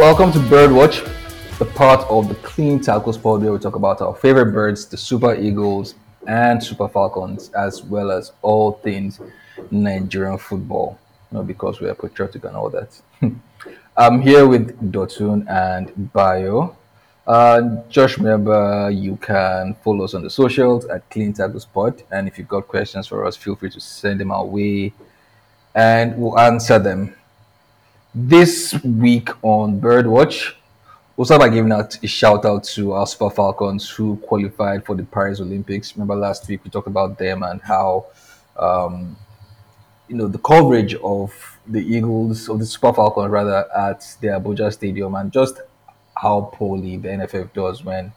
welcome to Birdwatch, the part of the Clean Tackles pod where we talk about our favorite birds, the Super Eagles and Super Falcons, as well as all things Nigerian football. Because we are patriotic and all that. I'm here with Dotun and Bayo. Just remember you can follow us on the socials at Clean Tackles Pod, and if you've got questions for us, feel free to send them our way, and we'll answer them. This week on Birdwatch, we'll start by giving out a shout out to our Super Falcons who qualified for the Paris Olympics. Remember last week we talked about them and how um, the coverage of the Eagles of the Super Falcons rather at the Abuja Stadium and just how poorly the NFF does when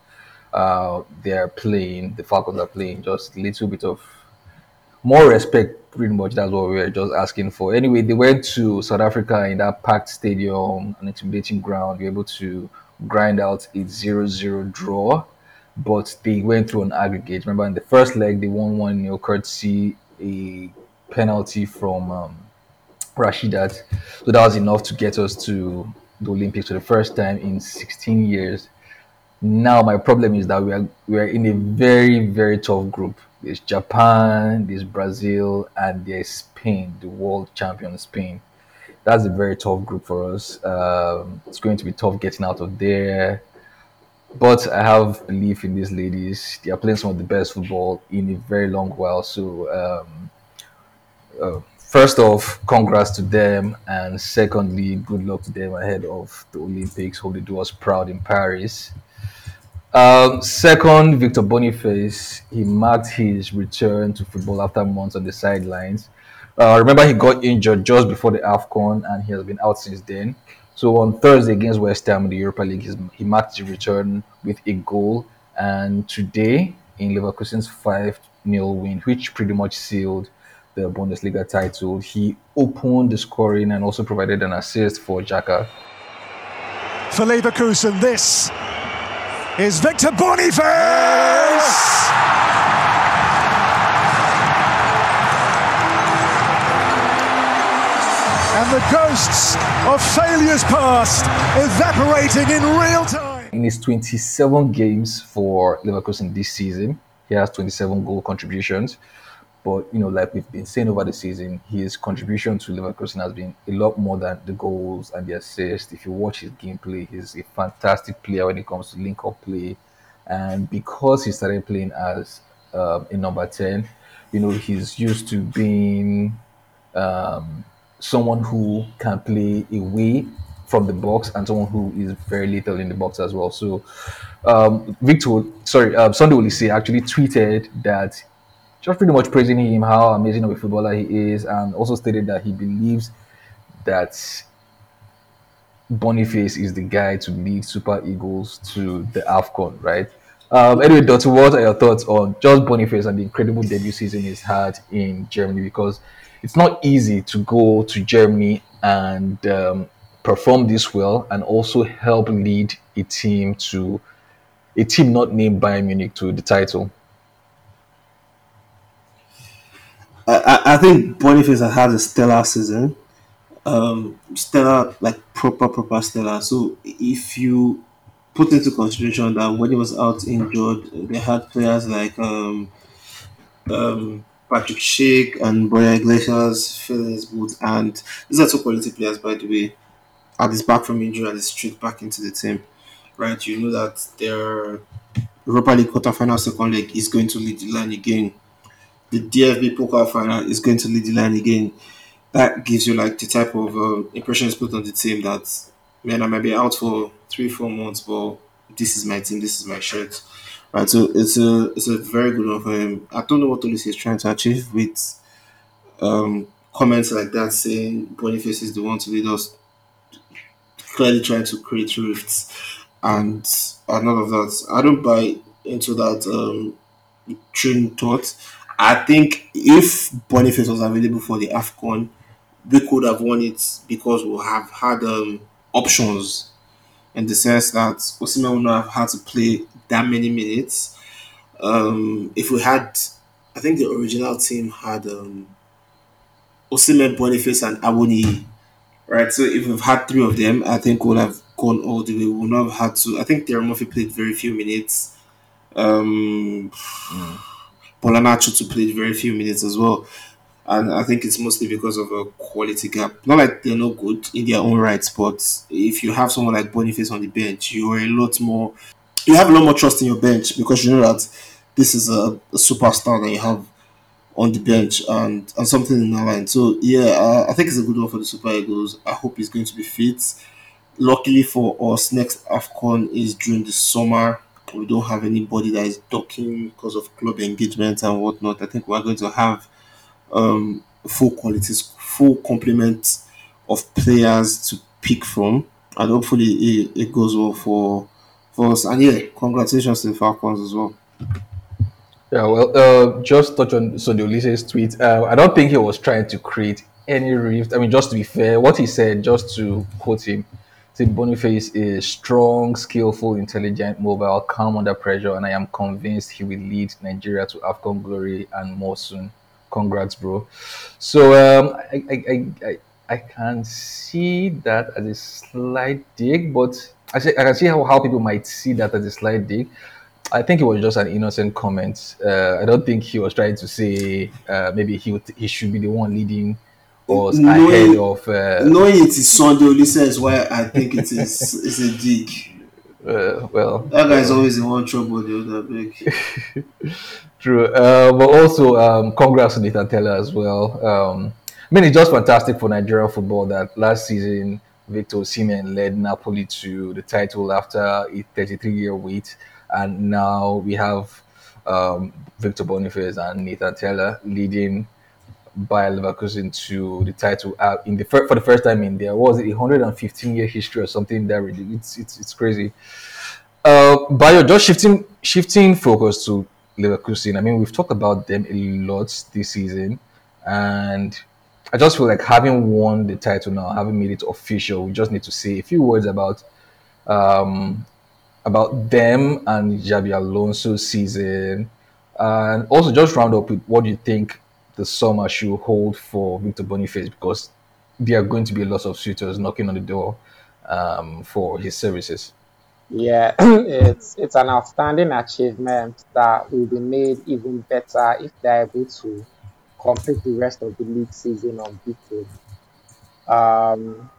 the Falcons are playing. Just a little bit of more respect, pretty much. That's what we were just asking for. Anyway, they went to South Africa in that packed stadium, an intimidating ground. They were able to grind out a 0-0 draw, but they went through an aggregate. Remember, in the first leg, they won 1-0, courtesy a penalty from Rashidat. So that was enough to get us to the Olympics for the first time in 16 years. Now my problem is that we are in a very very tough group. There's Japan, there's Brazil, and there's Spain, the world champion Spain. That's a very tough group for us. It's going to be tough getting out of there. But I have belief in these ladies. They are playing some of the best football in a very long while. So first off, congrats to them, and secondly, good luck to them ahead of the Olympics. Hope they do us proud in Paris. Second, Victor Boniface. He marked his return to football after months on the sidelines. Remember, he got injured just before the AFCON and he has been out since then. So on Thursday against West Ham in the Europa League, he marked his return with a goal. And today, in Leverkusen's 5-0 win, which pretty much sealed the Bundesliga title, he opened the scoring and also provided an assist for Xhaka. For Leverkusen, this is Victor Boniface! And the ghosts of failures past evaporating in real time. In his 27 games for Leverkusen this season, he has 27 goal contributions. But, like we've been saying over the season, his contribution to Leverkusen has been a lot more than the goals and the assists. If you watch his gameplay, he's a fantastic player when it comes to link-up play. And because he started playing as a number 10, he's used to being someone who can play away from the box and someone who is very little in the box as well. So Sunday Oliseh actually tweeted that just pretty much praising him, how amazing of a footballer he is, and also stated that he believes that Boniface is the guy to lead Super Eagles to the AFCON, right? Anyway, Dottie, what are your thoughts on just Boniface and the incredible debut season he's had in Germany? Because it's not easy to go to Germany and perform this well and also help lead a team not named Bayern Munich to the title. I think Boniface has had a stellar season. Stellar, like proper stellar. So if you put into consideration that when he was out injured, they had players like Patrick Schick and Borja Iglesias filling his boots, and these are two quality players, by the way. At his back from injury and is straight back into the team, right? You know that their Europa League quarterfinal second leg is going to lead the line again. The DFB Pokal final is going to lead the line again. That gives you like the type of impressions put on the team that, man, I might be out for 3-4 months, but this is my team, this is my shirt, right? So it's a very good one for him. I don't know what Oliseh is trying to achieve with comments like that, saying Boniface is the one to lead us, clearly trying to create rifts and all of that. I don't buy into that train thought. I think if Boniface was available for the AFCON, we could have won it because we have had options in the sense that Osimhen would not have had to play that many minutes. If we had, I think the original team had Osimhen, Boniface, and Awoniyi, right? So if we've had three of them, I think we'll have gone all the way. We would not have had to. I think Darren Murphy played very few minutes. Um, Mm. Polanacho to played very few minutes as well. And I think it's mostly because of a quality gap. Not like they're not good in their own rights, but if you have someone like Boniface on the bench, you have a lot more trust in your bench because you know that this is a superstar that you have on the bench and something in the line. So yeah, I think it's a good one for the Super Eagles. I hope he's going to be fit. Luckily for us, next AFCON is during the summer. We don't have anybody that is docking because of club engagement and whatnot. I think we're going to have full complement of players to pick from, and hopefully it goes well for us. And yeah, congratulations to the Falcons as well. Yeah, well, just touch on Sonny Olise's tweet. I don't think he was trying to create any rift. I mean, just to be fair, what he said, just to quote him, said Boniface is strong, skillful, intelligent, mobile, calm under pressure, and I am convinced he will lead Nigeria to AFCON glory and more soon. Congrats, bro. So I can see that as a slight dig, but I can see how people might see that as a slight dig. I think it was just an innocent comment. I don't think he was trying to say maybe he should be the one leading us ahead Knowing of. knowing it is Sunday Olise is why I think it is it's a dig. Well, That guy is always in one trouble the other big. true. But also, congrats to Nathan Teller as well. I mean, it's just fantastic for Nigerian football that last season Victor Osimhen led Napoli to the title after a 33-year wait, and now we have Victor Boniface and Nathan Teller leading Bayer Leverkusen to the title for the first time in their was it 115-year history or something that really it's crazy. Bayo, just shifting focus to Leverkusen. I mean, we've talked about them a lot this season, and I just feel like having won the title now, having made it official, we just need to say a few words um, about them and Javi Alonso's season, and also just round up with what you think the summer should hold for Victor Boniface because there are going to be lots of suitors knocking on the door for his services. Yeah, it's an outstanding achievement that will be made even better if they're able to complete the rest of the league season unbeaten. Um,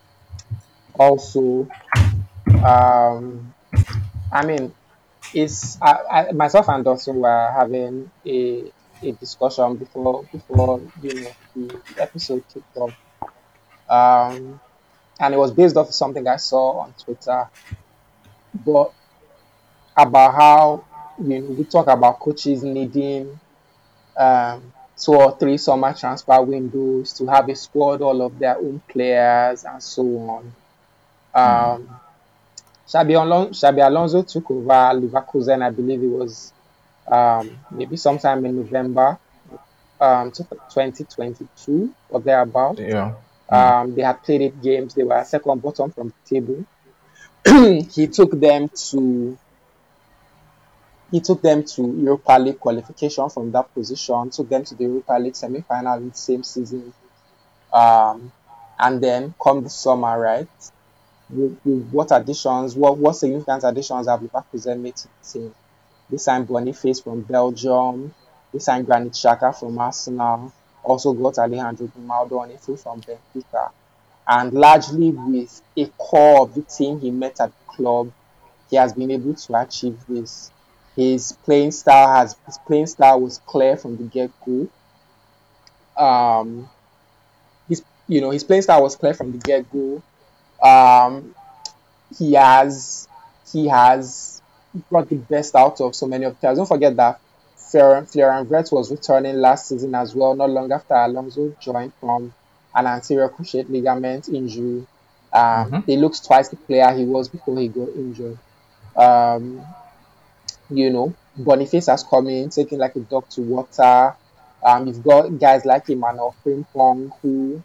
Also, um, I mean, myself and Dawson were having a discussion before the episode kicked off, um, and it was based off something I saw on Twitter, but about how we talk about coaches needing um, 2 or 3 summer transfer windows to have a squad all of their own players and so on. Um, Xabi Alonso took over Leverkusen, I believe it was maybe sometime in November 2022 or thereabout. Yeah. They had played 8 games. They were second bottom from the table. he took them to he took them to Europa League qualification from that position. Took them to the Europa League semi-final in the same season. Um, and then come the summer, right? With what additions? What significant additions have Leverkusen made to the team? They signed Boniface from Belgium. They signed Granit Xhaka from Arsenal. Also got Alejandro Grimaldo on a free from Benfica. And largely with a core of the team he met at the club, he has been able to achieve this. His playing style was clear from the get-go. Um, his playing style was clear from the get-go. Um, he has brought the best out of so many of the players. Don't forget that Florian Wirtz was returning last season as well, not long after Alonso joined from an anterior cruciate ligament injury. He looks twice the player he was before he got injured. Um, Boniface has come in, taking like a duck to water. You've got guys like Emmanuel Frimpong who,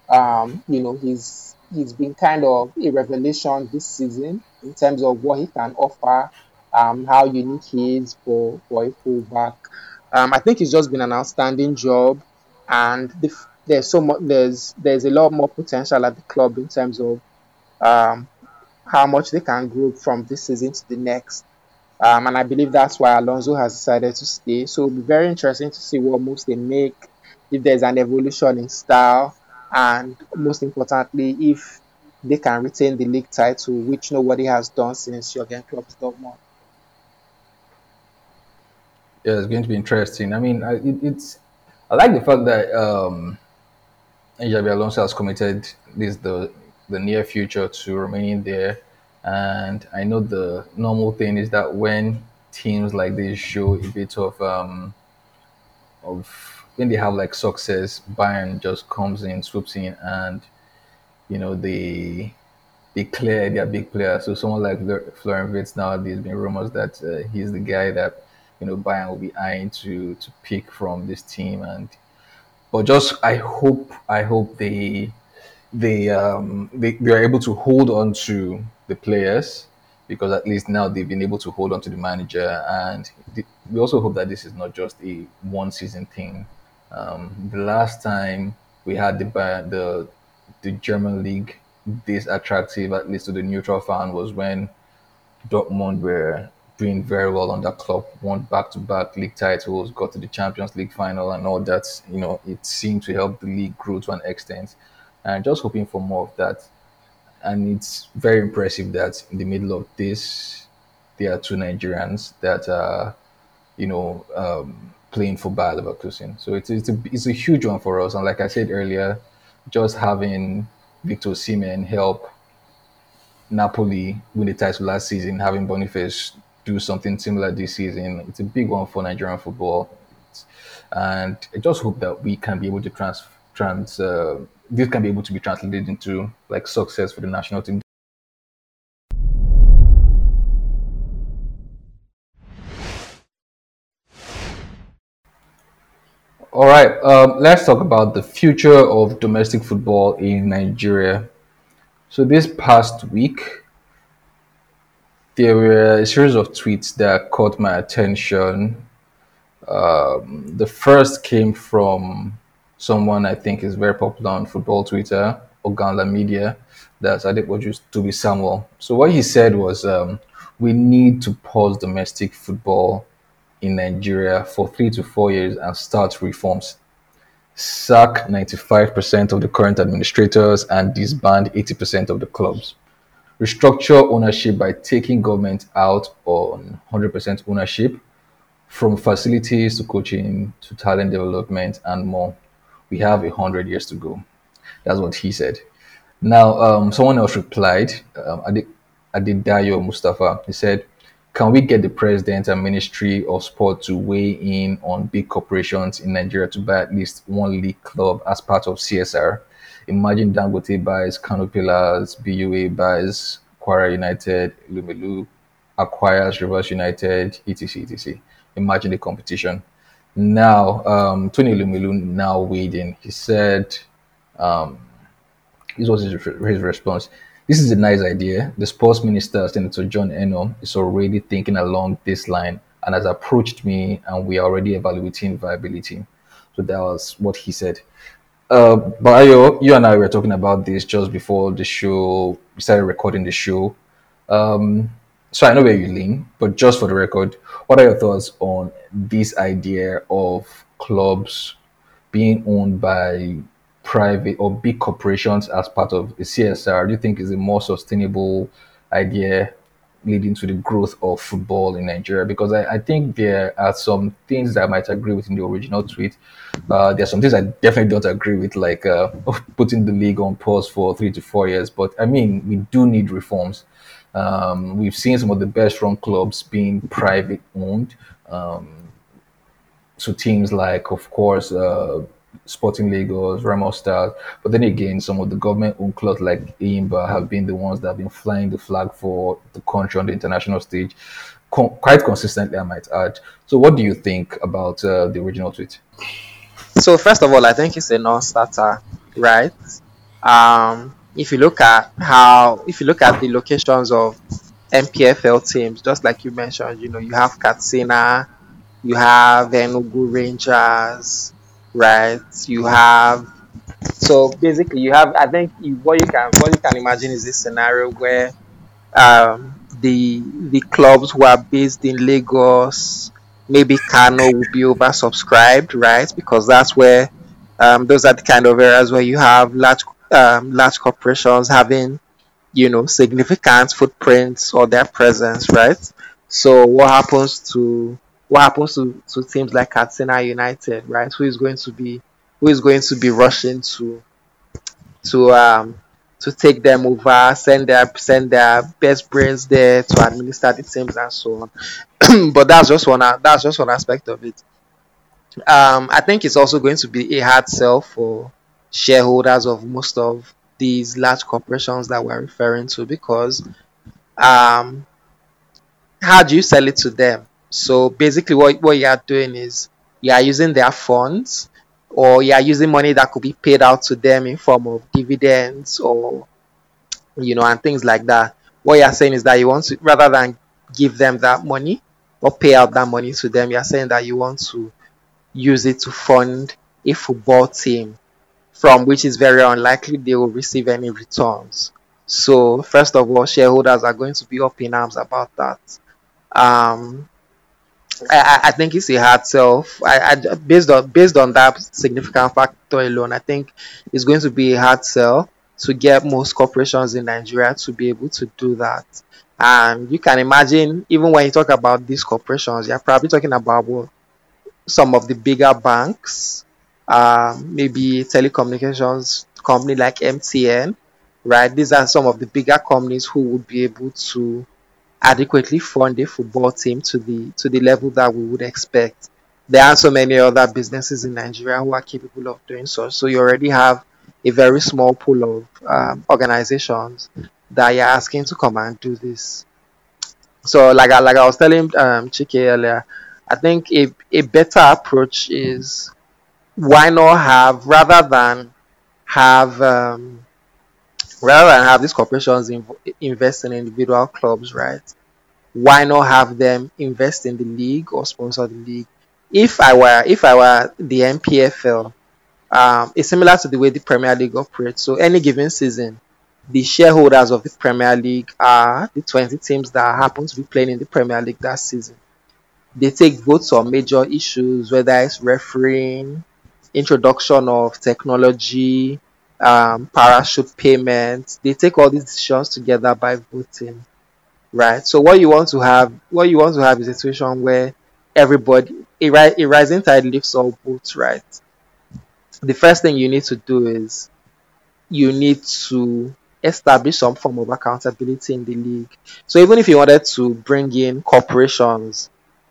he's been kind of a revelation this season in terms of what he can offer, how unique he is for a fullback. I think it's just been an outstanding job, and there's a lot more potential at the club in terms of um, how much they can grow from this season to the next. And I believe that's why Alonso has decided to stay. So it'll be very interesting to see what moves they make, if there's an evolution in style, and most importantly, if they can retain the league title, which nobody has done since Jurgen Klopp's Dortmund. Yeah, it's going to be interesting. I mean, it's I like the fact that Xabi Alonso has committed this the near future to remaining there, and I know the normal thing is that when teams like this show a bit of when they have like success, Bayern just comes in, swoops in, and they clear their big players. So someone like Florian Wirtz now, there's been rumors that he's the guy that Bayern will be eyeing to pick from this team, and but just I hope they are able to hold on to the players because at least now they've been able to hold on to the manager, and we also hope that this is not just a one season thing. The last time we had the German league this attractive, at least to the neutral fan, was when Dortmund were doing very well on that club, won back-to-back league titles, got to the Champions League final, and all that. It seemed to help the league grow to an extent. And just hoping for more of that. And it's very impressive that in the middle of this, there are two Nigerians that are, playing for Bayer Leverkusen. So it's a huge one for us. And like I said earlier, just having Victor Osimhen help Napoli win the title last season, having Boniface do something similar this season, it's a big one for Nigerian football. And I just hope that we can be able to this can be able to be translated into like success for the national team. All right, let's talk about the future of domestic football in Nigeria. So this past week, there were a series of tweets that caught my attention. The first came from someone I think is very popular on football Twitter, Oganda Media. That's Adepoju Toby Samuel. So what he said was, we need to pause domestic football in Nigeria for 3 to 4 years and start reforms. Sack 95% of the current administrators and disband 80% of the clubs. Restructure ownership by taking government out on 100% ownership from facilities to coaching to talent development and more. We have 100 years to go. That's what he said. Now, someone else replied, Adedayo Mustafa. He said, can we get the president and Ministry of Sport to weigh in on big corporations in Nigeria to buy at least one league club as part of CSR? Imagine Dangote buys Kano Pillars, BUA buys Kwara United, Lumelu acquires Rivers United, etc. etc. Imagine the competition. Now, Tony Lumelu now weighed in. He said, this was his response. This is a nice idea. The sports minister, Senator John Eno, is already thinking along this line and has approached me, and we are already evaluating viability. So that was what he said. Bayo, you and I were talking about this just before the show. We started recording the show. So I know where you lean, but just for the record, what are your thoughts on this idea of clubs being owned by private or big corporations as part of the CSR? Do you think is a more sustainable idea leading to the growth of football in Nigeria? Because I think there are some things that I might agree with in the original tweet. There are some things I definitely don't agree with, like putting the league on pause for 3 to 4 years. But I mean, we do need reforms. We've seen some of the best run clubs being private owned. So teams like, of course, Sporting Lagos, Remo Stars, but then again, some of the government-owned clubs like Imba have been the ones that have been flying the flag for the country on the international stage quite consistently, I might add. So, what do you think about the original tweet? So first of all, I think it's a non-starter, right? If you look at the locations of MPFL teams, just like you mentioned, you have Katsina, you have Enugu Rangers, right? You have so basically you have. I think what you can imagine is this scenario where The clubs who are based in Lagos, maybe Kano will be oversubscribed, right? Because that's where those are the kind of areas where you have large corporations having, significant footprints or their presence, right? So what happens to teams like Katsina United, right? Who is going to be rushing to um to take them over, send their best brains there to administer the teams and so on. But that's just one aspect of it. I think it's also going to be a hard sell for shareholders of most of these large corporations that we're referring to, because um, how do you sell it to them? So basically, what you are doing is you are using their funds, or you are using money that could be paid out to them in form of dividends, or and things like that. What you are saying is that you want to, rather than give them that money or pay out that money to them, you are saying that you want to use it to fund a football team from which is very unlikely they will receive any returns. So, first of all, shareholders are going to be up in arms about that. Um, I think it's a hard sell. Based on that significant factor alone, I think it's going to be a hard sell to get most corporations in Nigeria to be able to do that. And you can imagine, even when you talk about these corporations, you're probably talking about what, some of the bigger banks, maybe telecommunications company like MTN, right? These are some of the bigger companies who would be able to adequately fund a football team to the level that we would expect. There are so many other businesses in Nigeria who are capable of doing so. So you already have a very small pool of organizations that you're asking to come and do this. So like I was telling Chike earlier, I think a better approach is, why not have, have rather than have these corporations invest in individual clubs, right? Why not have them invest in the league or sponsor the league? If I were the NPFL, it's similar to the way the Premier League operates. So any given season, the shareholders of the Premier League are the 20 teams that happen to be playing in the Premier League that season. They take votes on major issues, whether it's refereeing, introduction of technology, parachute payments. They take all these decisions together by voting, right? So what you want to have is a situation where a rising tide lifts all boats, right? The first thing you need to do is you need to establish some form of accountability in the league. So even if you wanted to bring in corporations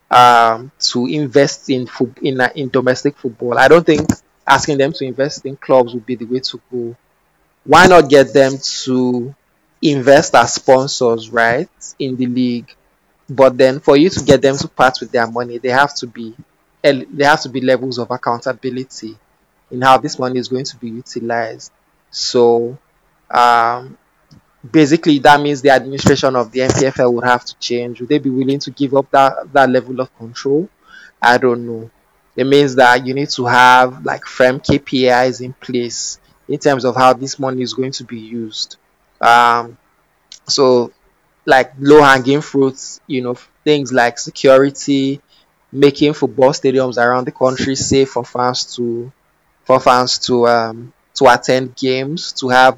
to invest in domestic football, I don't think asking them to invest in clubs would be the way to go. Why not get them to invest as sponsors, right, in the league? But then for you to get them to part with their money, there have to be levels of accountability in how this money is going to be utilized. So um, basically, that means the administration of the NPFL would have to change. Would they be willing to give up that level of control? I don't know. It means that you need to have like firm KPIs in place in terms of how this money is going to be used. Um, so like low hanging fruits, things like security, making football stadiums around the country safe for fans to attend games,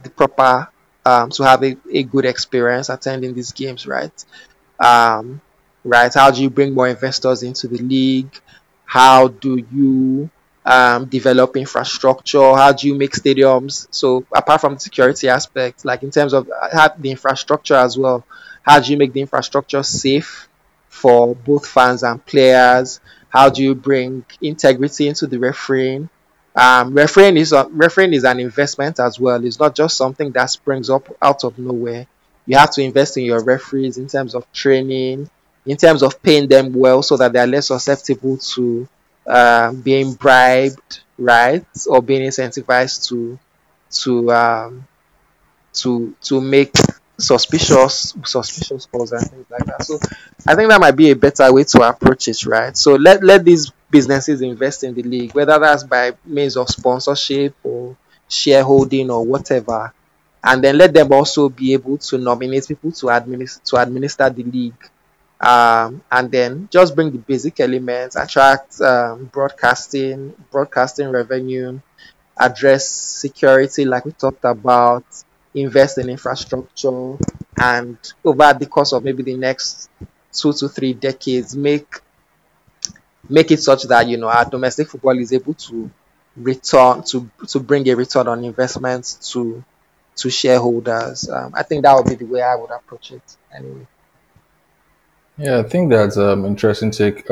to have a good experience attending these games, right? Um, right? How do you bring more investors into the league? How do you develop infrastructure? How do you make stadiums? So apart from the security aspect, like in terms of the infrastructure as well, how do you make the infrastructure safe for both fans and players? How do you bring integrity into the refereeing? Refereeing is an investment as well. It's not just something that springs up out of nowhere. You have to invest in your referees in terms of training, in terms of paying them well so that they are less susceptible to being bribed, right, or being incentivized to make suspicious calls and things like that. So I think that might be a better way to approach it, right? So let these businesses invest in the league, whether that's by means of sponsorship or shareholding or whatever. and then let them also be able to nominate people to administer the league, and then just bring the basic elements, attract broadcasting revenue, address security like we talked about, invest in infrastructure, and over the course of maybe the next 2 to 3 decades, make it such that our domestic football is able to return to bring a return on investment to shareholders. I think that would be the way I would approach it. Anyway. Yeah, I think that's interesting take.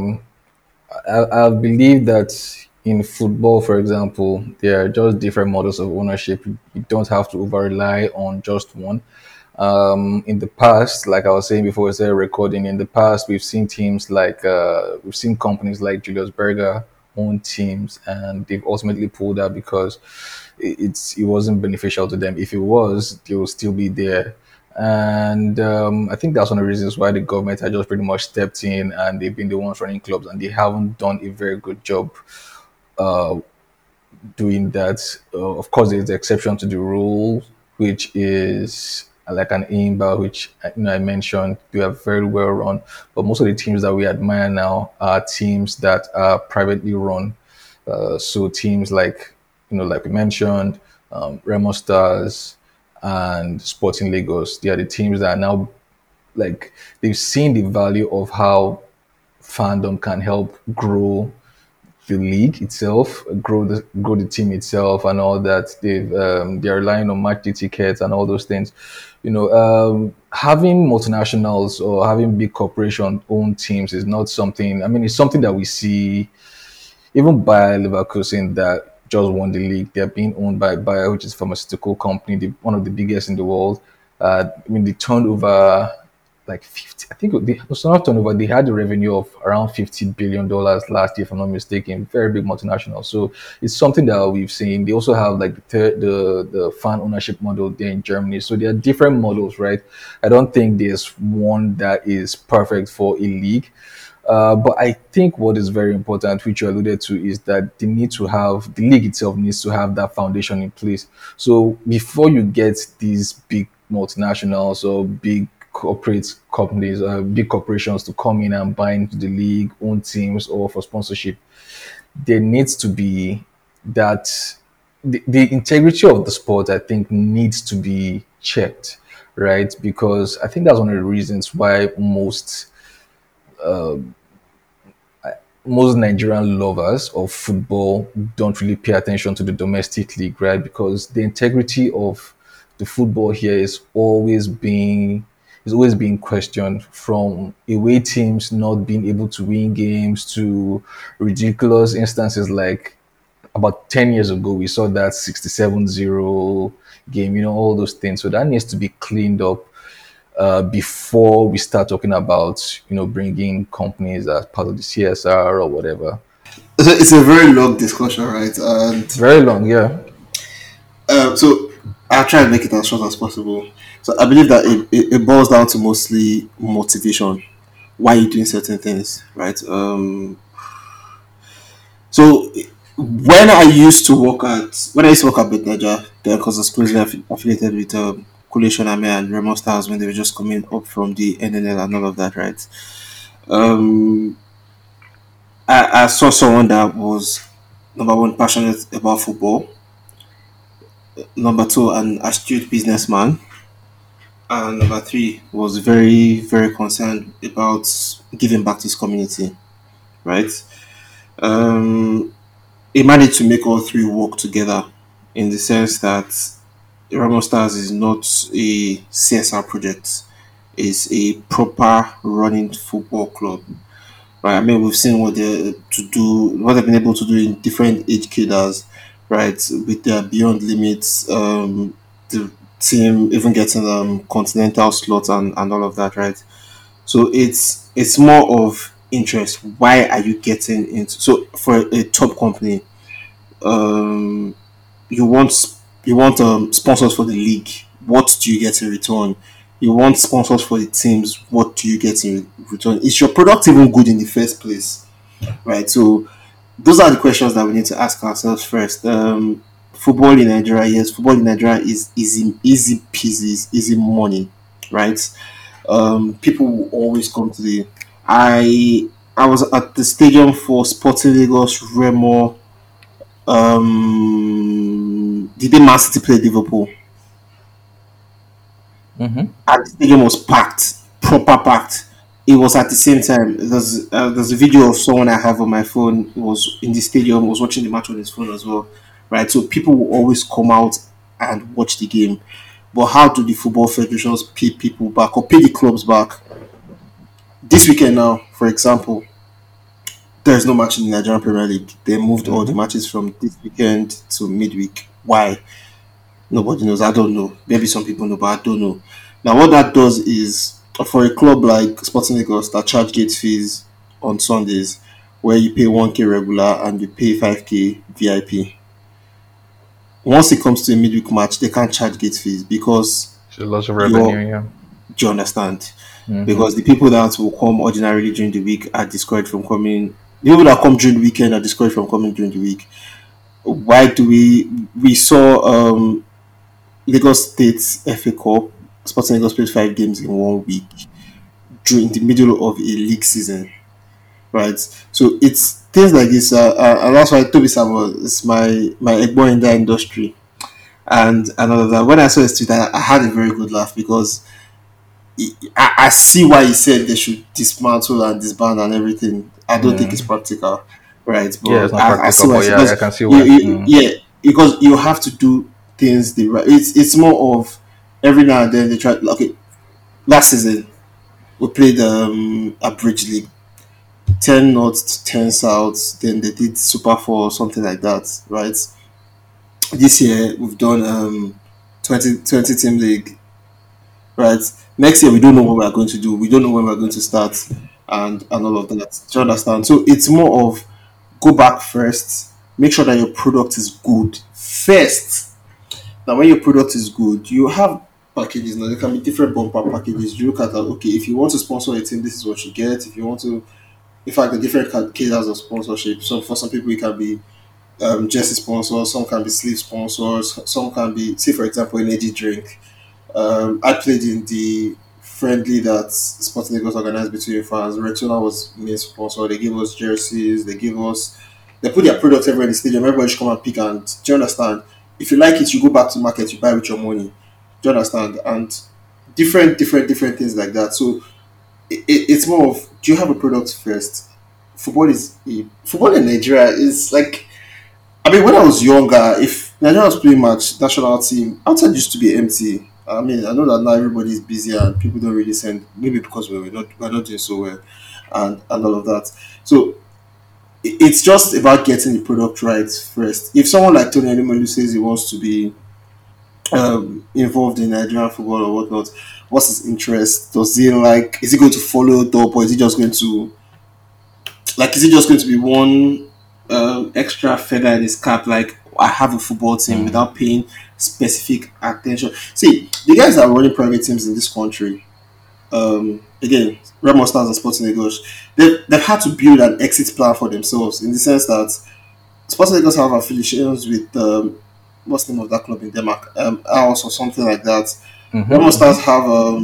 I believe that in football, for example, there are just different models of ownership. You don't have to over rely on just one. In the past, like I was saying before we started recording, in the past we've seen teams like we've seen companies like Julius Berger own teams, and they've ultimately pulled out because it wasn't beneficial to them. If it was, they will still be there. And I think that's one of the reasons why the government had just pretty much stepped in and they've been the ones running clubs and they haven't done a very good job uh, doing that. Of course, there's the exception to the rule, which is like an Imba, which I mentioned, they are very well run. But most of the teams that we admire now are teams that are privately run. So teams like like we mentioned, Remo Stars and Sporting Lagos, they are the teams that are now like they've seen the value of how fandom can help grow the league itself, grow the team itself, and all that. They're relying on match day tickets and all those things. Having multinationals or having big corporation own teams is not something. I mean, it's something that we see even Bayer Leverkusen that just won the league. They're being owned by Bayer, which is a pharmaceutical company, one of the biggest in the world. I mean, they turned over like 50. I think they was not turnover. They had a revenue of around $50 billion last year, if I'm not mistaken. Very big multinational. So it's something that we've seen. They also have like the fan ownership model there in Germany. So there are different models, right? I don't think there's one that is perfect for a league. But I think what is very important, which you alluded to, is that the league itself needs to have that foundation in place. So before you get these big multinationals or big corporate companies, big corporations to come in and buy into the league, own teams, or for sponsorship, there needs to be that the integrity of the sport, I think, needs to be checked, right? Because I think that's one of the reasons why most Nigerian lovers of football don't really pay attention to the domestic league, right? Because the integrity of the football here is always being questioned, from away teams not being able to win games to ridiculous instances like about 10 years ago we saw that 67-0 game, all those things. So that needs to be cleaned up before we start talking about bringing companies as part of the CSR or whatever. So it's a very long discussion, right? And Very long, yeah. so I'll try and make it as short as possible. So I believe that it boils down to mostly motivation. Why you're doing certain things, right? So when I used to work at Betnaja, because I was closely affiliated with Kule Ame and Remo Stars when they were just coming up from the NNL and all of that, right? Um, I saw someone that was number one passionate about football, number two an astute businessman, and number three was very very concerned about giving back to his community, right? Um, he managed to make all three work together in the sense that Ramo Stars is not a CSR project; it's a proper running football club. Right? I mean, we've seen what they've been able to do in different age cadres, right? With their Beyond Limits, the team even getting continental slots and all of that, right? So it's more of interest. Why are you getting into? So for a top company, um, you want sponsors for the league. What do you get in return? You want sponsors for the teams. What do you get in return? Is your product even good in the first place? Right. So those are the questions that we need to ask ourselves first. football in Nigeria, yes, football in Nigeria is easy peasy, is easy money, right? People will always come to the. I was at the stadium for Sporting Lagos Remo. The day Man City played Liverpool, Mm-hmm. and the stadium was packed, proper packed. It was at the same time. There's a video of someone I have on my phone. Who was in the stadium, was watching the match on his phone as well, right? So people will always come out and watch the game. But how do the football federations pay people back or pay the clubs back? This weekend now, for example, there's no match in the Nigerian Premier League. They moved all the Mm-hmm. matches from this weekend to midweek. Why? Nobody knows. I don't know. Maybe some people know, but I don't know. Now, what that does is for a club like Sporting Lagos that charge gate fees on Sundays, where you pay 1K regular and you pay 5K VIP. Once it comes to a midweek match, they can't charge gate fees because So lots of you're. revenue, yeah. Do you understand? Mm-hmm. Because the people that will come ordinarily during the week are discouraged from coming. The people that come during the weekend are discouraged from coming during the week. Why do we saw Lagos State FA Cup, Sporting Lagos played 5 games in 1 week during the middle of a league season, right? So it's things like this, and that's why Toby Samuel is my egbo in that industry. And all of that. When I saw his tweet, I had a very good laugh because I see why he said they should dismantle and disband and everything. I don't think it's Mm. practical, right? Yeah, it's But not I see practical, why but he said yeah, I because can see why. Mm. yeah, because you have to do things the right. It's more of every now and then they try. Okay, last season we played a bridge league, 10 North to 10 South. Then they did Super Four or something like that, right? This year we've done 20 team league, right? Next year we don't know what we're going to do. We don't know when we're going to start and all of that. Do you understand? So it's more of go back first, make sure that your product is good first. Now when your product is good, you have packages. Now there can be different bumper packages. You look at that, okay, if you want to sponsor a team, this is what you get. If you want to, in fact, the different cadres of sponsorship. So for some people it can be jersey sponsors, some can be sleeve sponsors, some can be, say for example, energy drink. I played in the friendly that Sporting Lagos organized between fans. Rexona was main sponsor. They gave us jerseys. They put their products everywhere in the stadium. Everybody should come and pick. And do you understand? If you like it, you go back to market. You buy with your money. Do you understand? And different things like that. So it's more of, do you have a product first? Football in Nigeria is like, I mean, when I was younger, if Nigeria was playing match, national team, outside used to be empty. I mean, I know that now everybody is busy and people don't really send, maybe because we're not doing so well and all of that. So it's just about getting the product right first. If someone like Tony Animolu says he wants to be involved in Nigerian football or whatnot, what's his interest? Does he like, is he going to follow it up or is he just going to, like, is it just going to be one extra feather in his cap? Like, I have a football team Mm. without paying specific attention. See, the guys that are running private teams in this country, again, Remo Stars and Sporting Lagos, they've had to build an exit plan for themselves in the sense that Sporting Lagos have affiliations with what's the name of that club in Denmark, House or something like that. Mm-hmm. Remo Stars Mm-hmm. have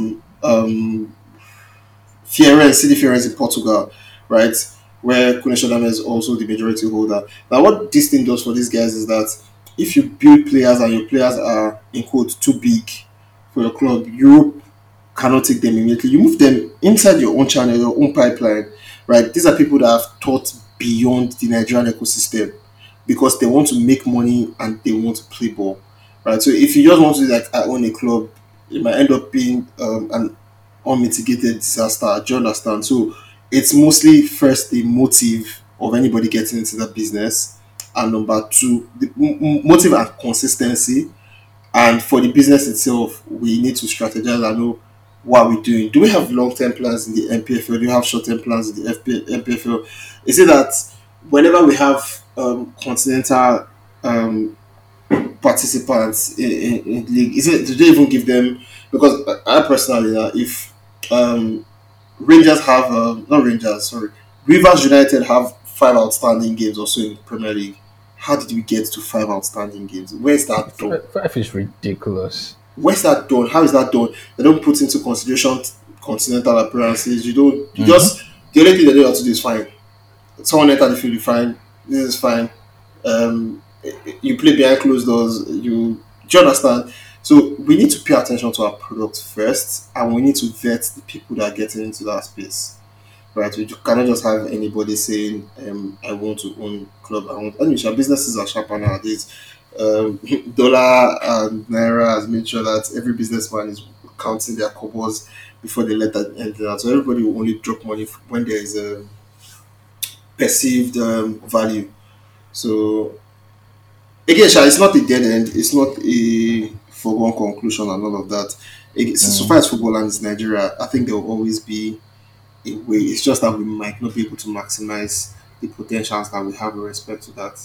Feirense, CD Feirense in Portugal, right? Where Kune Shodame is also the majority holder. Now, what this thing does for these guys is that if you build players and your players are, in quote, too big for your club, Europe cannot take them immediately. You move them inside your own channel, your own pipeline, right? These are people that have thought beyond the Nigerian ecosystem because they want to make money and they want to play ball, right? So if you just want to, like, I own a club, it might end up being an unmitigated disaster. Do you understand? So it's mostly first the motive of anybody getting into the business, and number two, the motive and consistency. And for the business itself, we need to strategize and know what we're doing. Do we have long-term plans in the MPFL? Do we have short-term plans in the MPFL? Is it that whenever we have continental participants in league, is it, do they even give them? Because I personally, if Rangers have not Rangers, sorry, Rivers United have 5 outstanding games also in Premier League. how did we get to 5 outstanding games? Where's that done? Five is ridiculous. Where's that done? How is that done? They don't put into consideration continental appearances. You don't. You Mm-hmm. just the only thing they know how to do is fine. Someone entered the field, fine. This is fine. Um, you play behind closed doors. Do you understand? So we need to pay attention to our product first, and we need to vet the people that are getting into that space. Right? We cannot just have anybody saying, "I want to own club." I want. I mean, businesses are sharper nowadays. Dollar and Naira has made sure that every businessman is counting their cobbles before they let that enter out. So everybody will only drop money when there is a perceived value. So again, Sha, it's not a dead end. It's not a foregone conclusion and all of that. So far as football and Nigeria, I think there will always be a way. It's just that we might not be able to maximize the potentials that we have with respect to that.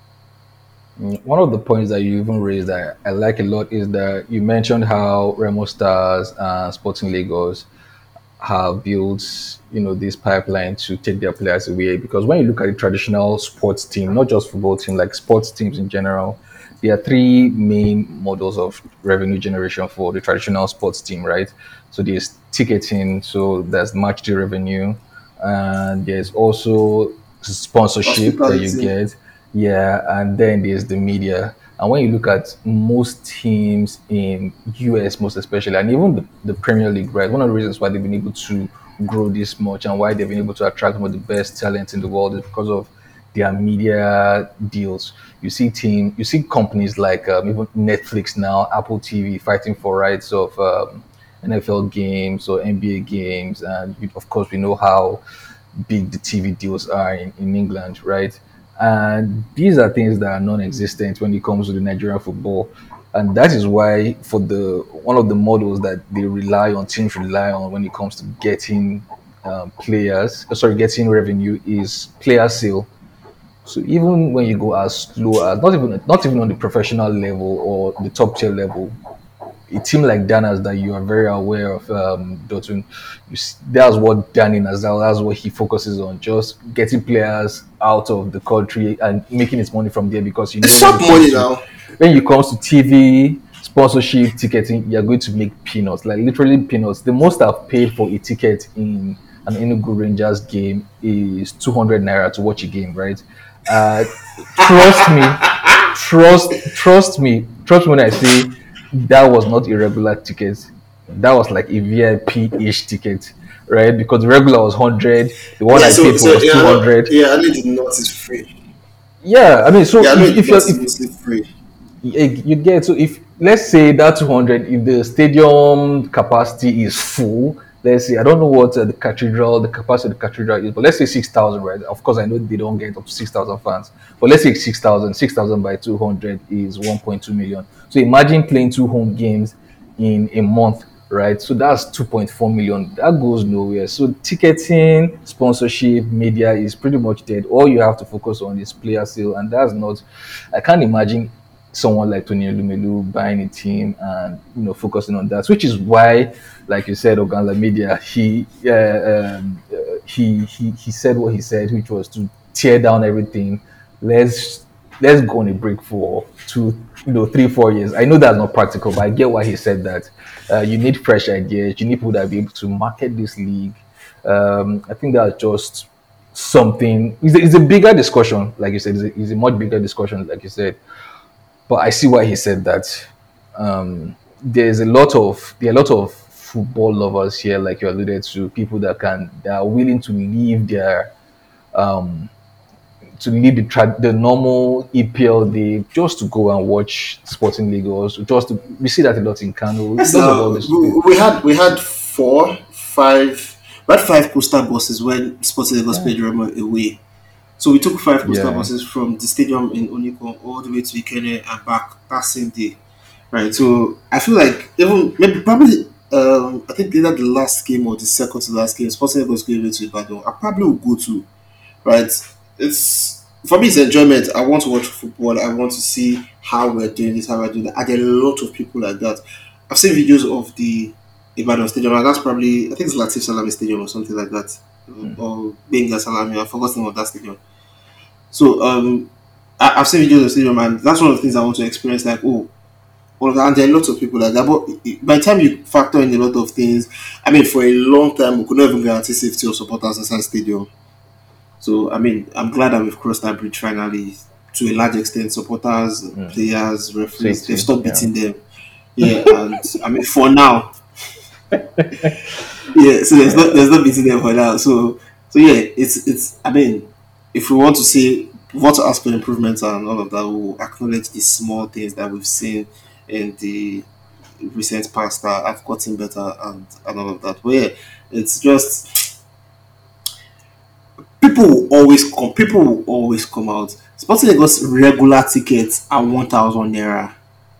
One of the points that you even raised that I like a lot is that you mentioned how Remo Stars and Sporting Lagos have built, this pipeline to take their players away. Because when you look at the traditional sports team, not just football team, like sports teams in general, there are three main models of revenue generation for the traditional sports team, right? So there's ticketing, so there's match day revenue, and there's also sponsorship that you Hospitality. get, yeah, and then there's the media. And when you look at most teams in US, most especially, and even the Premier League, right? One of the reasons why they've been able to grow this much and why they've been able to attract some of the best talent in the world is because of their media deals. You see companies like even Netflix now, Apple TV fighting for rights of NFL games or NBA games, and of course we know how big the TV deals are in England, right? And these are things that are non-existent when it comes to the Nigerian football. And that is why for the one of the models that teams rely on when it comes to getting getting revenue is player sale. So even when you go as slow as not even on the professional level or the top tier level, a team like Danas that you are very aware of, Dotun, that's what Danny Nazal, that's what he focuses on, just getting players out of the country and making his money from there because It's sharp money now. when it comes to TV, sponsorship, ticketing, you're going to make peanuts, like literally peanuts. The most I've paid for a ticket in an Enugu Rangers game is 200 naira to watch a game, right? Uh, trust me, trust me when I say that was not a regular ticket. That was like a VIP-ish ticket, right? Because the regular was 100, the one Yeah, I so paid for so was yeah, 200. yeah, I know the north is free. Yeah, I mean, so Yeah, I know if, the if you're north is if mostly free. you get so if let's say that 200, if the stadium capacity is full, let's say I don't know what the capacity of the cathedral is, but let's say 6,000, right? Of course I know they don't get up to 6,000 fans, but let's say 6,000 by 200 is 1.2 million. So imagine playing two home games in a month, right? So that's 2.4 million. That goes nowhere. So ticketing, sponsorship, media is pretty much dead. All you have to focus on is player sale, and that's not. I can't imagine someone like Tony Lumelu buying a team and focusing on that, which is why, like you said, Oganda Media, he said what he said, which was to tear down everything. Let's let's go on a break for 3 4 years. I know that's not practical, but I get why he said that. You need fresh ideas. You need people that be able to market this league. I think that's just something. It's a bigger discussion, like you said. It's a much bigger discussion, like you said. But I see why he said that. There are a lot of football lovers here, like you alluded to, people that are willing to leave the normal EPL day just to go and watch Sporting Lagos. We see that a lot in Kano Yes, because of now all this. People. we had 4, 5. We had 5 coastal buses when Sporting Lagos played Remo away. So we took 5 coastal Yeah, buses from the stadium in Oniko all the way to Ikene and back that same day. Right. So I feel like even maybe probably I think either the last game or the second to last game, Sporting Lagos going away to Ibadan. I probably will go to, right? It's for me it's enjoyment. I want to watch football. I want to see how we're doing this, how we're doing that. I get a lot of people like that. I've seen videos of the Ibadan Stadium, and that's probably I think it's Latif Salami Stadium or something like that. Or Benga Salami, I've forgotten of that stadium. So I've seen videos of stadium, and that's one of the things I want to experience. Like, oh, all of that, and there are lots of people like that. But by the time you factor in a lot of things, I mean, for a long time, we could not even guarantee safety of supporters inside stadium. So, I mean, I'm glad that we've crossed that bridge finally. To a large extent, supporters, players, referees, they've Safety, stopped yeah. beating them. Yeah, and I mean, for now, yeah. So there's not beating them for now. So yeah, it's. I mean, if we want to say what to ask for improvements and all of that, we'll acknowledge the small things that we've seen in the recent past that have gotten better and all of that. But yeah, it's just people will always come out. Sporting Lagos regular tickets are 1,000 naira.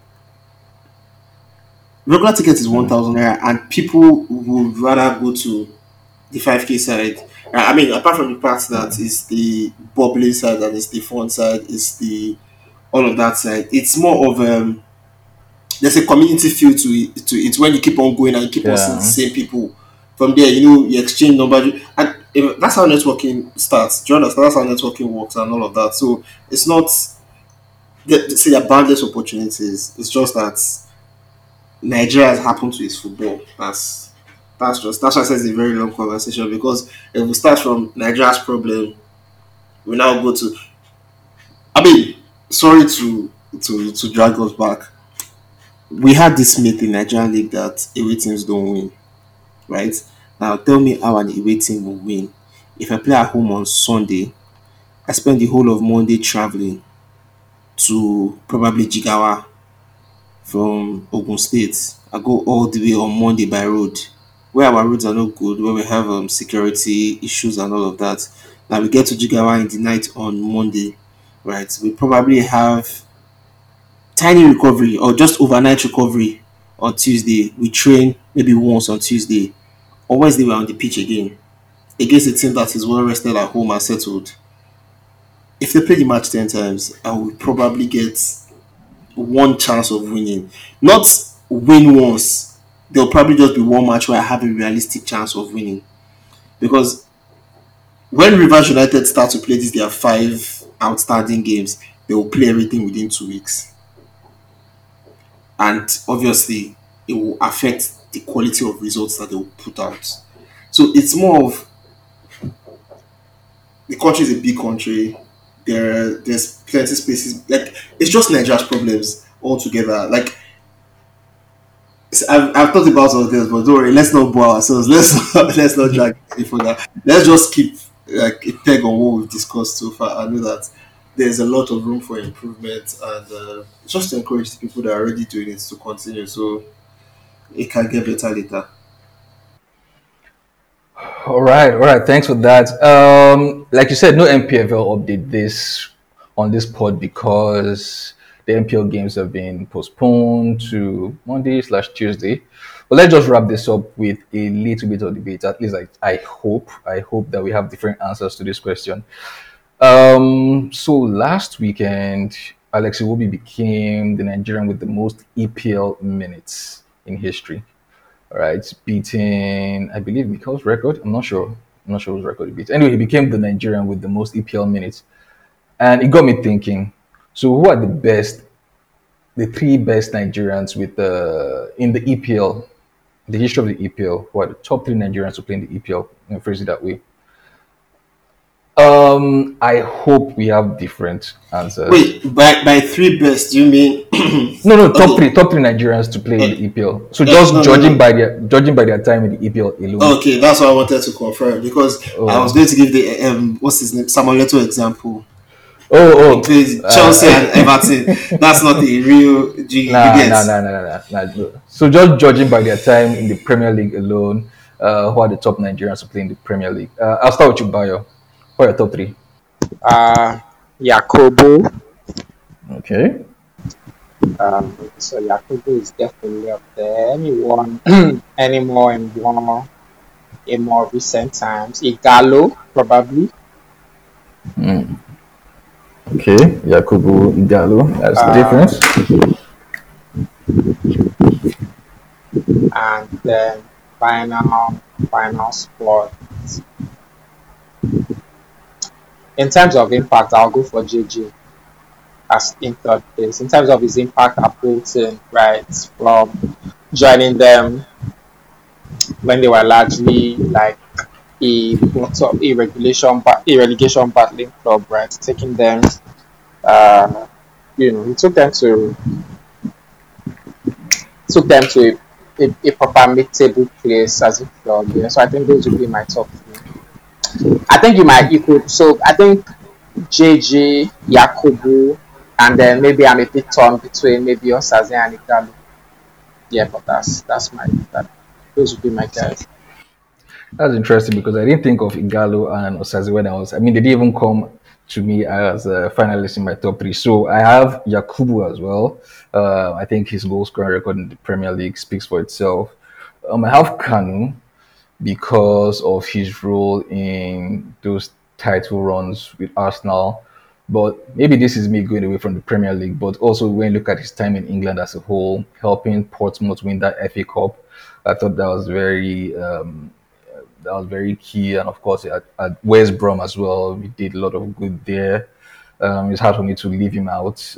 Regular tickets is 1,000 naira, and people would rather go to the 5K side. I mean, apart from the part that is the bubbly side and is the fun side, is the all of that side. It's more of there's a community feel to it when you keep on going and you keep on seeing the Yeah. same people. From there, you exchange number, and that's how networking starts. Do you understand? That's how networking works and all of that. So it's not say there are boundless opportunities. It's just that Nigeria has happened to its football. That's why I said it's a very long conversation, because if we start from Nigeria's problem, we now go to. I mean, sorry to drag us back. We had this myth in Nigerian league that away teams don't win, right? Now tell me how an away team will win. If I play at home on Sunday, I spend the whole of Monday traveling to probably Jigawa from Ogun State. I go all the way on Monday by road, where our roads are not good, where we have security issues and all of that. Now we get to Jigawa in the night on Monday, right? We probably have tiny recovery or just overnight recovery on Tuesday. We train maybe once on Tuesday. On Wednesday, we're on the pitch again against a team that is well rested at home and settled. If they play the match 10 times, I will probably get one chance of winning. Not win once. There'll probably just be one match where I have a realistic chance of winning. Because when Rivers United start to play these their 5 outstanding games, they will play everything within 2 weeks. And obviously, it will affect the quality of results that they will put out. So it's more of the country is a big country. There's plenty spaces. Like, it's just Nigeria's problems altogether. Like, I've thought about all of this, but don't worry. Let's not bore ourselves. Let's not drag it any further. Let's just keep like a peg on what we've discussed so far. I know that there's a lot of room for improvement, and just to encourage the people that are already doing it to continue, so it can get better later. All right. Thanks for that. Like you said, no MPFL update this on this pod because the MPL games have been postponed to Monday/Tuesday. But let's just wrap this up with a little bit of debate. At least I hope that we have different answers to this question. So last weekend, Alex Iwobi became the Nigerian with the most EPL minutes in history. All right, beating I believe Mikel's record. I'm not sure. I'm not sure whose record he beat. Anyway, he became the Nigerian with the most EPL minutes, and it got me thinking. So, who are the 3 best Nigerians with the in the EPL, the history of the EPL? Who are the top 3 Nigerians to play in the EPL? Let me phrase it that way. I hope we have different answers. Wait, by 3 best, do you mean? No, Okay. top 3 Nigerians to play in the EPL. So just No, no, no. judging by their time in the EPL alone. Okay, that's what I wanted to confirm, because I was Oh, going to give the what's his name, Samuel Leto example. He oh, plays oh. Chelsea and Everton. That's not a real you Nah, get. nah, nah, nah, nah, nah, nah. No. So just judging by their time in the Premier League alone, who are the top Nigerians to play in the Premier League? I'll start with you, Bayo. Who are your top 3? Yakobo. Okay. So Yakobo is definitely up there. Anyone, any more in more recent times? Igalo, probably. Okay. Yakubu Igalo. That's the Um, difference. and then final spot. In terms of impact, I'll go for JJ. as in third place in terms of his impact at Bolton, right? From joining them when they were largely like a bottom, a relegation battling club, right? Taking them, uh, he took them to a proper mid-table place as a club. Yeah, so I think those would be my top three. I think you could. So I think JJ, Yakubu, and then maybe I'm a bit torn between maybe Osaze and Igalo. Yeah, but those would be my guys. That's interesting because I didn't think of Igalo and Osaze when I was. I mean, they didn't even come to me as a finalist in my top three. So I have Yakubu as well. I think his goal scoring record in the Premier League speaks for itself. I have Kanu because of his role in those title runs with Arsenal. But maybe this is me going away from the Premier League. But also, when you look at his time in England as a whole, helping Portsmouth win that FA Cup, I thought that was very key. And of course, at West Brom as well, we did a lot of good there. It's hard for me to leave him out.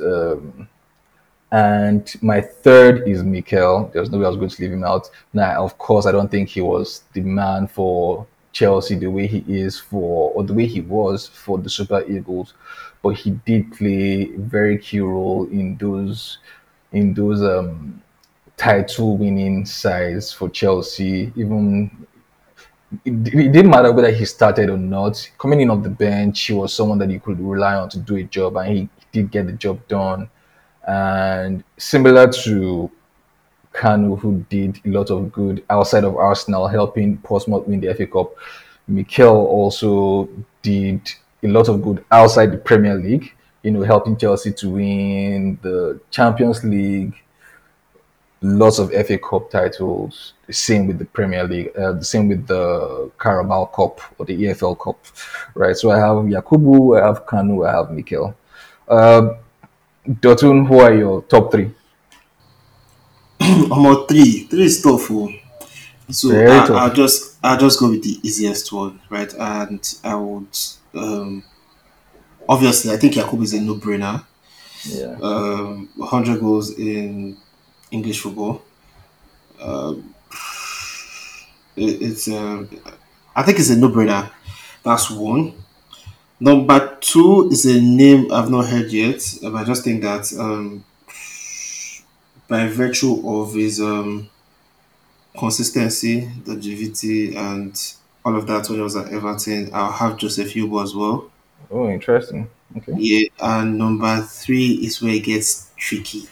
And my third is Mikel. There's no way I was going to leave him out. Now, of course, I don't think he was the man for Chelsea the way he is or the way he was for the Super Eagles, but he did play a very key role in those title winning sides for Chelsea. Even it didn't matter whether he started or not. Coming in off the bench, he was someone that you could rely on to do a job, and he did get the job done. And similar to Kanu, who did a lot of good outside of Arsenal, helping Portsmouth win the FA Cup, Mikel also did a lot of good outside the Premier League, helping Chelsea to win the Champions League, lots of FA Cup titles. The same with the Premier League. The same with the Carabao Cup or the EFL Cup, right? So I have Yakubu, I have Kanu, I have Mikel. Uh, Dotun, who are your top three? I'm on three. Three is tough. Oh. So Very tough. I'll just go with the easiest one, right? And I would obviously I think Yakub is a no-brainer. Yeah. 100 goals in English football. Um, it's I think it's a no-brainer. That's one. Number two is a name I've not heard yet. I just think that by virtue of his consistency, longevity, and all of that when I was at Everton, I'll have Joseph Yobo as well. Oh, interesting. Okay. Yeah, and number three is where it gets tricky.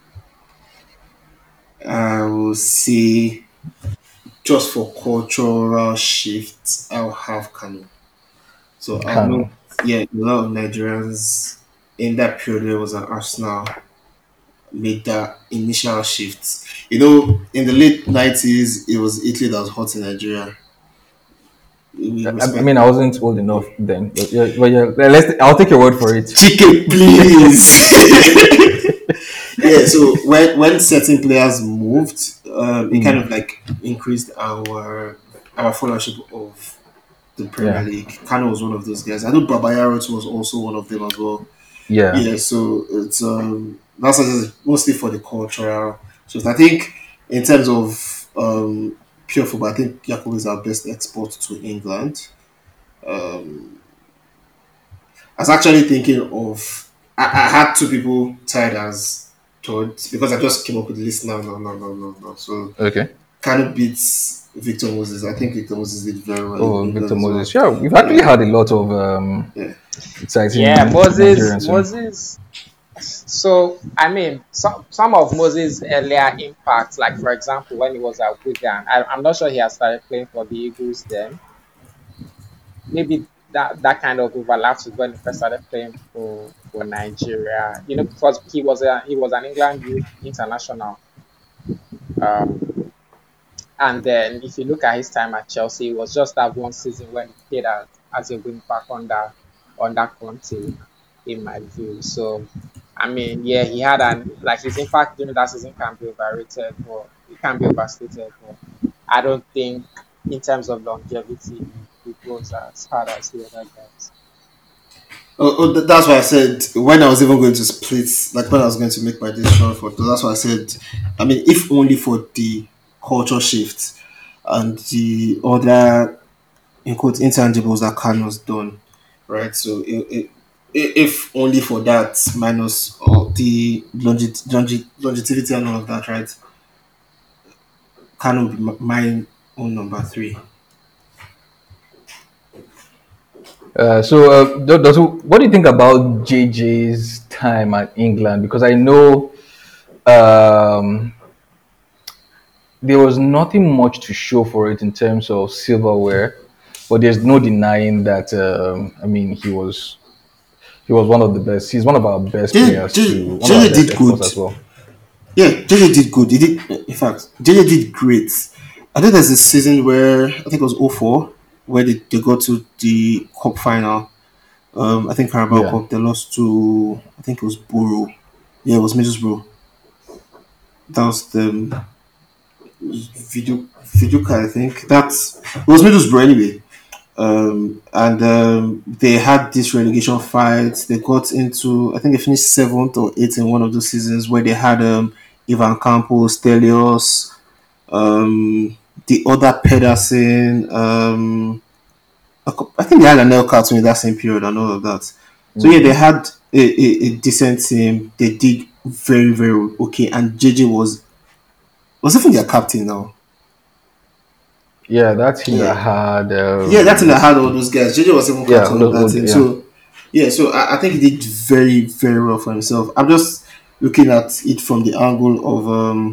I will say just for cultural shifts, I'll have Kano. So I Kanu. know, yeah, a lot of Nigerians in that period where I was at Arsenal made that initial shift. In the late 90s, it was Italy that was hot in Nigeria. We I respect. mean, I wasn't old enough then, but yeah, I'll take your word for it. Chicken, please. Yeah, so when certain players moved, it kind of like increased our followership of the Premier Yeah, League. Kano was one of those guys. I know Babayarot was also one of them as well. yeah. Yeah, so it's that's mostly for the cultural. So I think in terms of pure football, I think Yakubu is our best export to England. Um, I was actually thinking of I had two people tied as thirds because I just came up with the list now, no, no, no, no, no. So Okay. kind of beats Victor Moses. I think Victor Moses did very well in Oh, Victor England as well. Moses. Yeah, we've Yeah, actually had a lot of yeah. exciting Yeah, Moses. Nigerians. Moses. So I mean, some of Moses' earlier impacts, like for example, when he was at Wigan, I'm not sure he had started playing for the Eagles then. Maybe that kind of overlaps with when he first started playing for Nigeria. Because he was an England youth international. Um, and then if you look at his time at Chelsea, it was just that one season when he played as a wing back under Conte, in my view. So I mean, yeah, he had his impact during that season can be overrated, but it can be overstated. But I don't think in terms of longevity, it goes as hard as the other guys. That's why I said when I was even going to split, like when I was going to make my decision for. That's why I said, I mean, if only for the culture shift and the other in quote intangibles that Kano's done, right? So if only for that minus all the longevity and all of that, right? Kano would be my own number three. What do you think about JJ's time at England? Because I know um, there was nothing much to show for it in terms of silverware, but there's no denying that. I mean, he was one of the best. He's one of our best players too. One of our JJ best did good. exports as well. Yeah, JJ did good. He did, in fact, JJ did great. I think there's a season where I think it was '04 where they got to the cup final. I think Carabao Yeah. Cup. They lost to I think it was Borough. Yeah, it was Middlesbrough. That was the Viduka, I think. That's it was Middlesbrough anyway. And they had this relegation fight. They got into I think they finished seventh or eighth in one of those seasons where they had Ivan Campos, Stelios, the other Pedersen. I think they had an El Cartoon in that same period and all of that. So yeah, they had a decent team. They did very very okay, and JJ was even their captain now. Yeah, that team that Yeah, had yeah, that team that had all those guys. JJ was even yeah, captain of that team. yeah. So yeah, so I think he did very very well for himself. I'm just looking at it from the angle of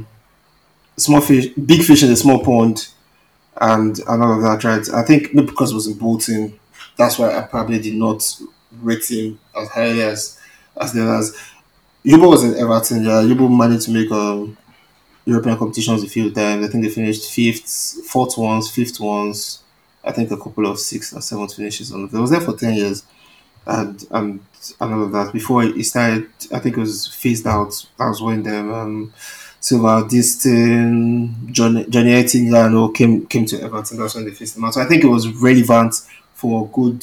small fish, big fish in a small pond, and all of that. Right? I think maybe because it was in Bolton, that's why I probably did not rate him as highly as the others. Yubo was in Everton. Yeah, Yubo managed to make European competitions a few times. I think they finished fifth, fourth ones, fifth ones. I think a couple of sixth or seventh finishes on it. I was there for 10 years and all of that. Before he started, I think it was phased out. I was when them Silva Distin, Johnny Ettinger came to Everton. That's when they phased him out. So I think it was relevant for a good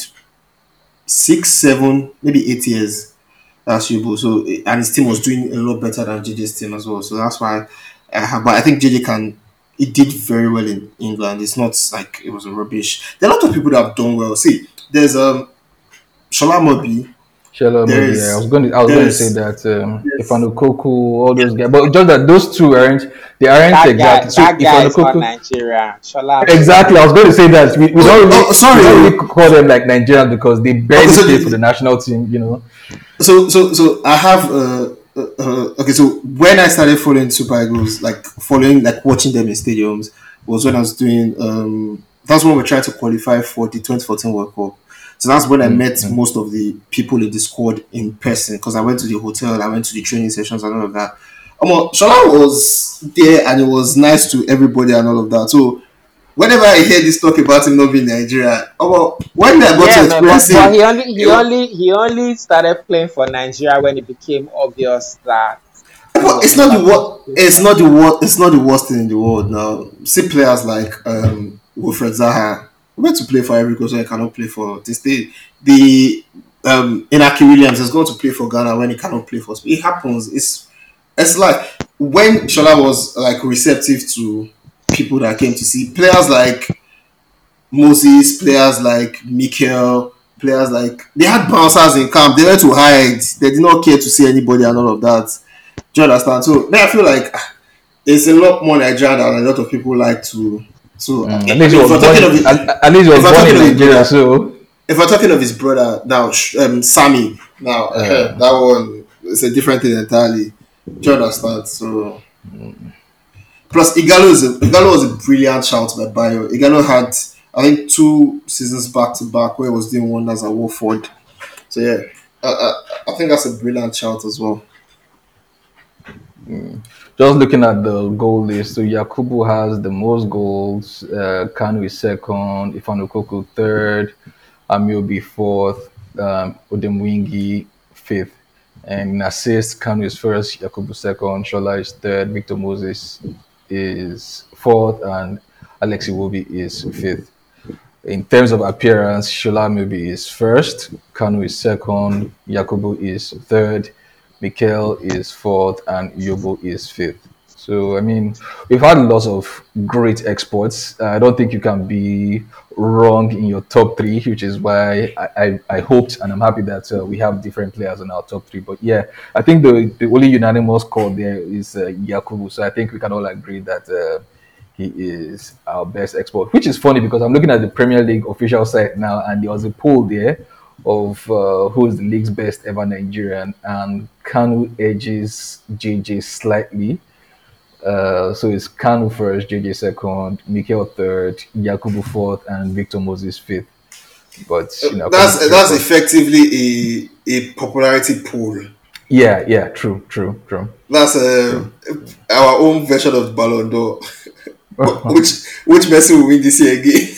6, 7, maybe 8 years. That's Yubo. So and his team was doing a lot better than JJ's team as well. So that's why but I think JJ can. It did very well in England. It's not like it was a rubbish. There are a lot of people that have done well. See, there's Shola Mobi. Shalom, maybe. Yeah. There's I was going to say there's that Ifanu Koku, all those guys, but just that those two aren't exactly. So That guy Ifanu is not Koku, Nigerian. Shola exactly. I was going to say that we don't sorry. really call them like Nigerians because they Okay, barely so play for the national team. You know. so I have okay. So when I started following Super Eagles, like following like watching them in stadiums, was when I was doing that's when we tried to qualify for the 2014 World Cup. So that's when I met most of the people in the squad in person because I went to the hotel, I went to the training sessions and all of that. Shola was there and it was nice to everybody and all of that. So whenever I hear this talk about him not being Nigeria, when I got Yeah, to no, but experience him, he only started playing for Nigeria when it became obvious that he well, was it's not the never going to what play it's for not the Nigeria. what it's not the worst thing in the world now. See players like Wilfred Zaha went to play for Ivory Coast when he cannot play for this day. The Inaki Williams is going to play for Ghana when he cannot play for Spain. It happens. It's like when Shola was like receptive to people that came to see players like Moses, players like Mikel, players like they had bouncers in camp. They went to hide. They did not care to see anybody and all of that. Do you understand? So then I feel like it's a lot more Nigerian than a lot of people like to. So I At least he mean, was born. At least he was if we're born talking in of his Nigeria. brother, So if we're talking of his brother now, Sammy now that one is a different thing entirely. Do you understand? So plus Igalo was a brilliant shout by Bayo. Igalo had I think 2 seasons back to back where he was doing wonders at Watford. So yeah, I think that's a brilliant shout as well. just looking at the goal list, so Yakubu has the most goals. Kanu is second. Ifanu Koku third. Amiobi fourth. Odemwingi fifth. And in assists, Kanu is first. Yakubu second. Shola is third. Victor Moses is fourth, and Alexi Wobi is fifth. In terms of appearance, Shola maybe is first, Kanu is second, Yakubu is third, Mikel is fourth, and Yobo is fifth. So, I mean, we've had lots of great exports. I don't think you can be wrong in your top three, which is why I hoped and I'm happy that we have different players in our top three. But yeah, I think the only unanimous call there is Yakubu. So I think we can all agree that he is our best export, which is funny because I'm looking at the Premier League official site now, and there was a poll there of who is the league's best ever Nigerian, and Kanu edges JJ slightly. So it's Kanu first, JJ second, Mikel third, Yakubu fourth, and Victor Moses fifth. But That's effectively a popularity poll. yeah, true. That's our own version of Ballon d'Or. which Messi will win this year again?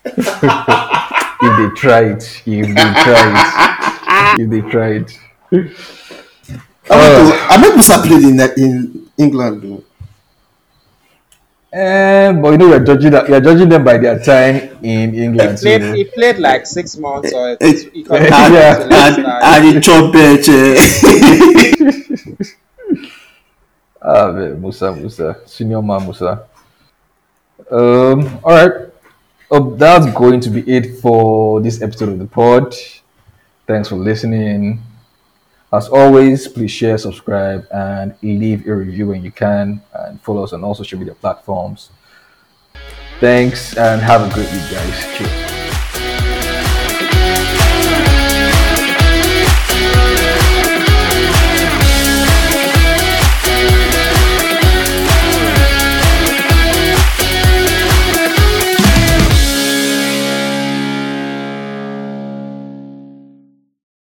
If they tried. I mean, Musa played in England though. But you're judging them by their time in England. He played like 6 months or he and he chopped Musa, senior man Musa. All right. That's going to be it for this episode of the pod. Thanks for listening. As always, please share, subscribe, and leave a review when you can, and follow us on all social media platforms. Thanks, and have a great week, guys. Cheers.